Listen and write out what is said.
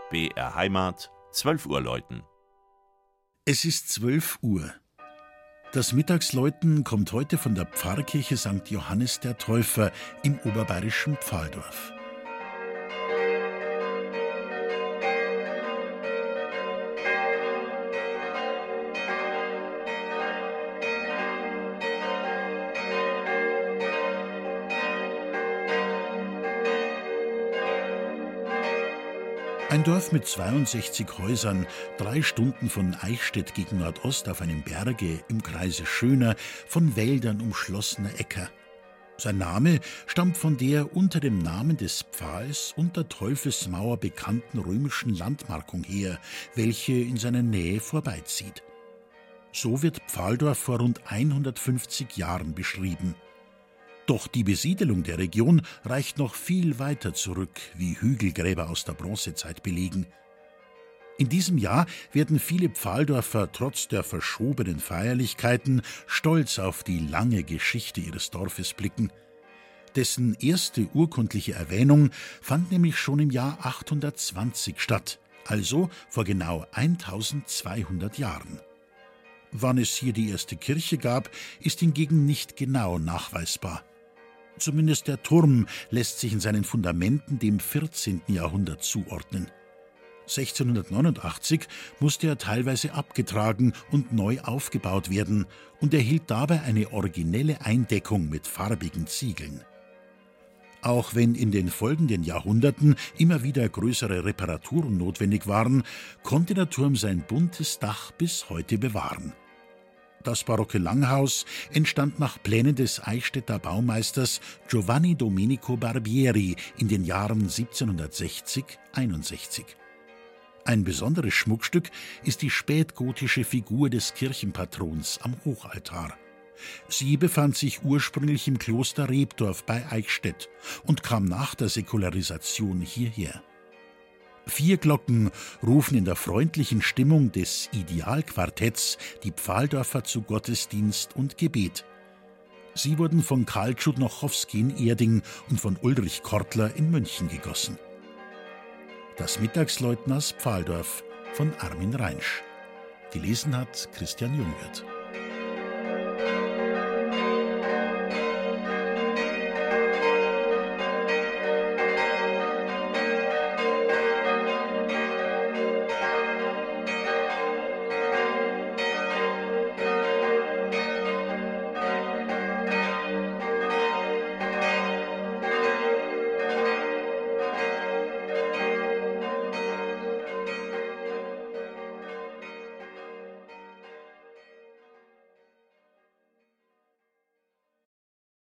BR Heimat, 12 Uhr läuten. Es ist 12 Uhr. Das Mittagsläuten kommt heute von der Pfarrkirche St. Johannes der Täufer im oberbayerischen Pfahldorf. Ein Dorf mit 62 Häusern, 3 Stunden von Eichstätt gegen Nordost auf einem Berge im Kreise schöner, von Wäldern umschlossener Äcker. Sein Name stammt von der unter dem Namen des Pfahls und der Teufelsmauer bekannten römischen Landmarkung her, welche in seiner Nähe vorbeizieht. So wird Pfahldorf vor rund 150 Jahren beschrieben. Doch die Besiedelung der Region reicht noch viel weiter zurück, wie Hügelgräber aus der Bronzezeit belegen. In diesem Jahr werden viele Pfahldorfer trotz der verschobenen Feierlichkeiten stolz auf die lange Geschichte ihres Dorfes blicken. Dessen erste urkundliche Erwähnung fand nämlich schon im Jahr 820 statt, also vor genau 1200 Jahren. Wann es hier die erste Kirche gab, ist hingegen nicht genau nachweisbar. Zumindest der Turm lässt sich in seinen Fundamenten dem 14. Jahrhundert zuordnen. 1689 musste er teilweise abgetragen und neu aufgebaut werden und erhielt dabei eine originelle Eindeckung mit farbigen Ziegeln. Auch wenn in den folgenden Jahrhunderten immer wieder größere Reparaturen notwendig waren, konnte der Turm sein buntes Dach bis heute bewahren. Das barocke Langhaus entstand nach Plänen des Eichstätter Baumeisters Giovanni Domenico Barbieri in den Jahren 1760–61. Ein besonderes Schmuckstück ist die spätgotische Figur des Kirchenpatrons am Hochaltar. Sie befand sich ursprünglich im Kloster Rebdorf bei Eichstätt und kam nach der Säkularisation hierher. 4 Glocken rufen in der freundlichen Stimmung des Idealquartetts die Pfahldorfer zu Gottesdienst und Gebet. Sie wurden von Karl Tschudnochowski in Erding und von Ulrich Kortler in München gegossen. Das Mittagsläuten aus Pfahldorf von Armin Reinsch. Gelesen hat Christian Jungwirth.